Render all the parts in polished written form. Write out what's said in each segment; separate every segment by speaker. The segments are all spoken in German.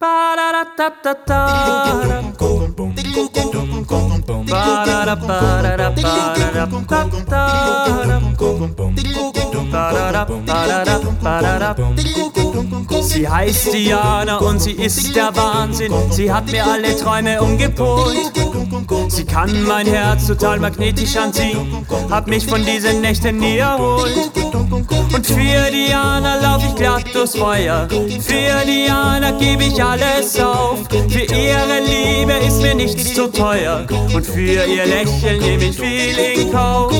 Speaker 1: Sie heißt Diana und sie ist der Wahnsinn. Sie hat mir alle Träume umgepolt. Sie kann mein Herz total magnetisch anziehen, hat mich von diesen Nächten nie erholt. Und für Diana lauf ich glatt durchs Feuer, für Diana gebe ich alles auf. Für ihre Liebe ist mir nichts zu teuer und für ihr Lächeln nehme ich viel in Kauf.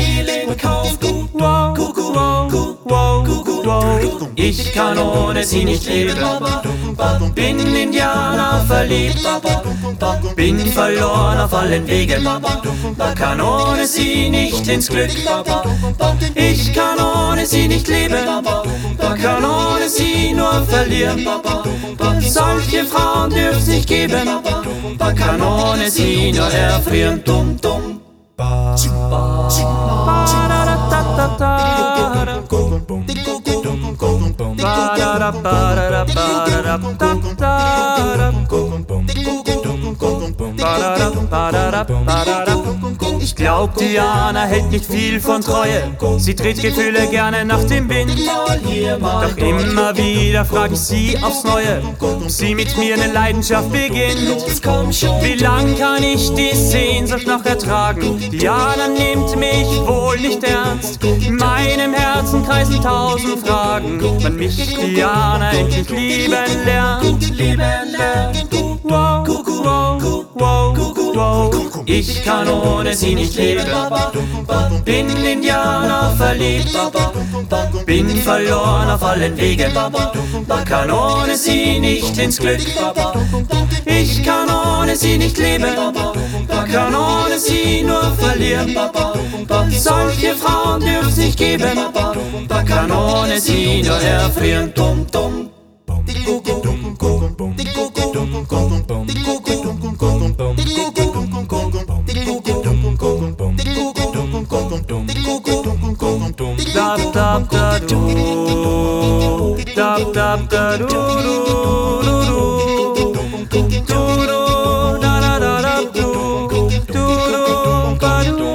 Speaker 1: Wow, wow, wow, wow. Ich kann ohne sie nicht leben, bin Indianer verliebt, bin verloren auf allen Wegen, kann ohne sie nicht ins Glück. Ich kann ohne sie nicht leben, kann ohne sie nur verlieren. Solche Frauen dürft's nicht geben, kann ohne sie nur erfrieren. Dumm, dumm. Ich glaub, Diana hält nicht viel von Treue. Sie dreht Gefühle gerne nach dem Wind. Doch immer wieder frag ich sie aufs Neue, ob sie mit mir eine Leidenschaft beginnt. Wie lang kann ich die Sehnsucht noch ertragen? Diana nimmt mich wohl nicht ernst. In meinem Herzen kreisen 1000 Fragen, wann mich Diana endlich lieben lernt. Wow, wow, wow, wow. Ich kann ohne sie nicht leben, bin Indianer verliebt, bin verloren auf allen Wegen, kann ohne sie nicht ins Glück. Ich kann ohne sie nicht leben, kann ohne sie nur verlieren. Solche Frauen dürft's nicht geben, kann ohne sie nur erfrieren. Dumm, dumm. Dab dab da do, dab dab da do do do do, do do da da da da do, do do ba do.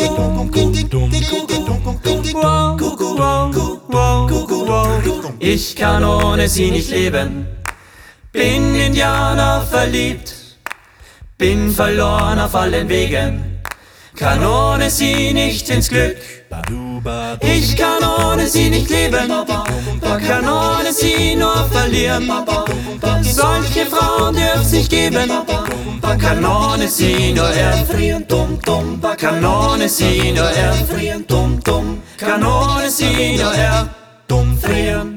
Speaker 1: Wow, wow, wow, wow. Ich kann ohne sie nicht leben, bin Indianer verliebt, bin verloren auf allen Wegen, kann ohne sie nicht ins Glück. Ich kann ohne sie nicht leben, kann ohne sie nur verlieren. Solche Frauen dürft's nicht geben, kann ohne sie nur erfrieren. Dumm, dumm, kann ohne sie nur erfrieren. Dumm, dumm, kann ohne sie nur erfrieren.